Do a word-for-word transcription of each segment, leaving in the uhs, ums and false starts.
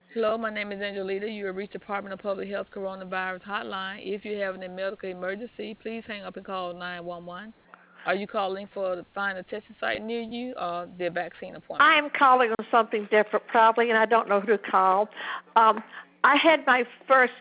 Hello, my name is Angelita. You have reached Department of Public Health Coronavirus Hotline. If you have any medical emergency, please hang up and call nine one one. Are you calling for the find a testing site near you or the vaccine I appointment? am calling on something different probably, and I don't know who to call. Um, I had my first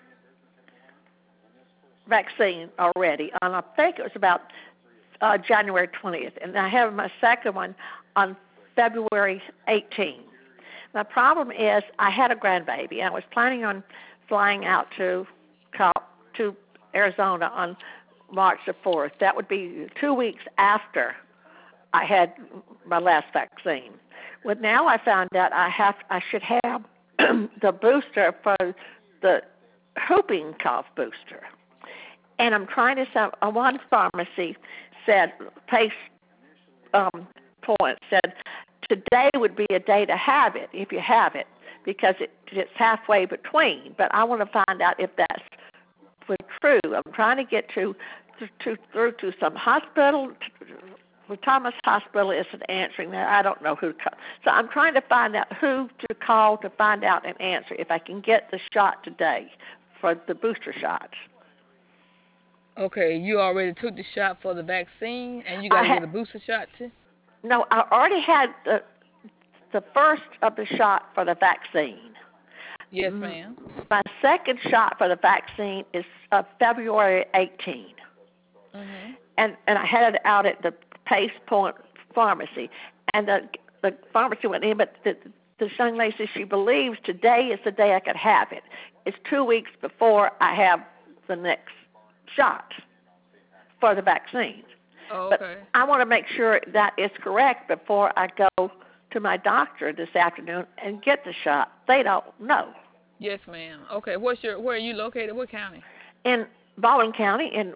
vaccine already, and I think it was about uh, January twentieth, and I have my second one on February eighteenth. The problem is I had a grandbaby. I was planning on flying out to to Arizona on March the fourth. That would be two weeks after I had my last vaccine. Well, now I found out I have I should have the booster for the whooping cough booster, and I'm trying to sell. Uh, one pharmacy said Pace um, Point said today would be a day to have it if you have it because it, it's halfway between. But I want to find out if that's true. I'm trying to get to, to, to through to some hospital. The Thomas Hospital isn't answering that. I don't know who to call. So I'm trying to find out who to call to find out and answer if I can get the shot today for the booster shots. Okay, you already took the shot for the vaccine and you got I to get a ha- booster shot too? no, I already had the the first of the shot for the vaccine. Yes, ma'am. My second shot for the vaccine is uh, February eighteenth. Mhm. And and I had it out at the Pace Point Pharmacy, and the the pharmacy went in, but the, the young lady says she believes today is the day I could have it. It's two weeks before I have the next shot for the vaccine. Oh, But okay. I want to make sure that is correct before I go to my doctor this afternoon and get the shot. They don't know. Yes, ma'am. Okay, what's your where are you located? What county? In Baldwin County, in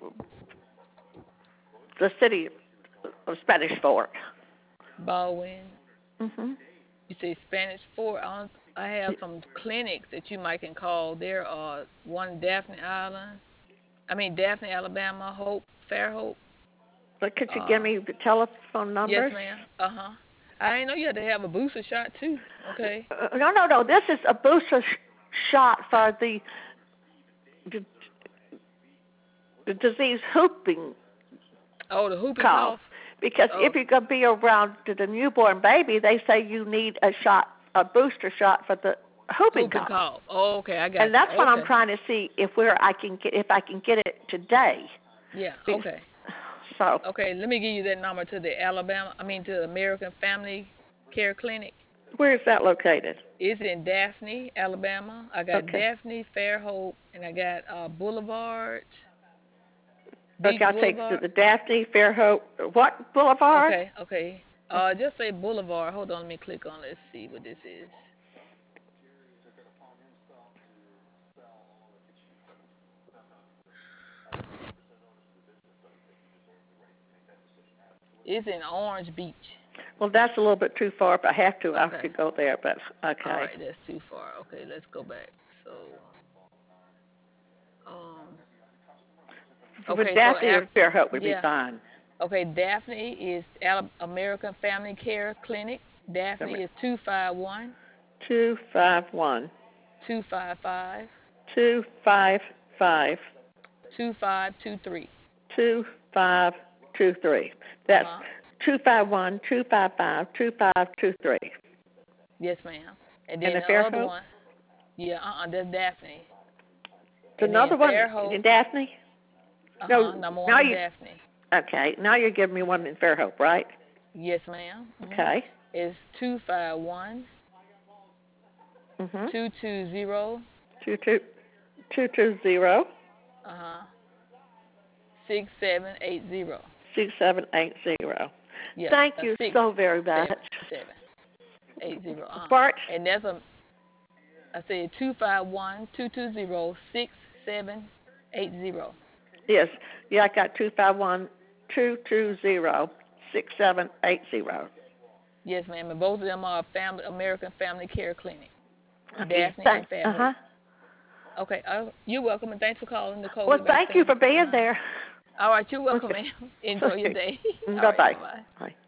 the city of Spanish Fork. Baldwin. Mhm. You say Spanish Fort. I, I have some clinics that you might can call. There are one in Daphne Island. I mean Daphne, Alabama, Hope, Fairhope. But could you give Uh, me the telephone yes, numbers? ma'am. Uh huh. I didn't know you had to have a booster shot too. Okay. Uh, no, no, no. This is a booster sh- shot for the, the the disease whooping Oh, the whooping cough. cough. Because Oh, if you're going to be around to the newborn baby, they say you need a shot, a booster shot for the whooping whooping cough. cough. Oh, okay, I got And you. that's what I'm Okay. trying to see if where I can get if I can get it today. Yeah. Because, Okay. so Okay. Let me give you that number to the Alabama. I mean to the American Family Care Clinic. where is that located? It's in Daphne, Alabama. I got Okay. Daphne, Fairhope, and I got uh, Boulevard, Okay, Beach I'll take the, Boulevard. the Daphne Fairhope. What Boulevard? Okay, okay. Uh, just say Boulevard. Hold on, let me click on. Let's see what this is. It's in Orange Beach. Well, that's a little bit too far. If I have to, I Okay. could go there. But All okay. right, that's too far. Okay, let's go back. So, um, With okay, so Daphne af or Fairhope would be yeah. fine. Okay, Daphne is Al- American Family Care Clinic. Daphne is two five one, Two five one two five five, two five five two five two three. two five two three. That's Uh-huh. two five one two five five two five two three. Yes, ma'am. And And then the the other Fairhope? one, yeah, uh-uh, that's Daphne. There's And then another one Fairhope, in Daphne? uh-huh, No, number one now in you, Daphne. okay, now you're giving me one in Fairhope, right? Yes, madam Mm-hmm. Okay. It's two five one, Mhm. two two zero, Two two two two zero uh-huh, six seven eight zero. six seven eight zero. Yeah, Thank uh, you six so very much. seven seven eight zero. Uh, Bart, and that's a I said two five one two two zero six seven eight zero. yes. Yeah, I got two five one two two zero six seven eight zero. Yes, ma'am. And both of them are family American Family Care Clinic, Okay. Daphne and Thanks. Uh Fairhope. huh. Okay, uh, you're welcome, and thanks for calling the Well, COVID thank you vaccine. for being Uh-huh. there. All right, you're welcome, Okay. ma'am. Enjoy your Okay. day. All Bye right, bye. bye bye. Bye.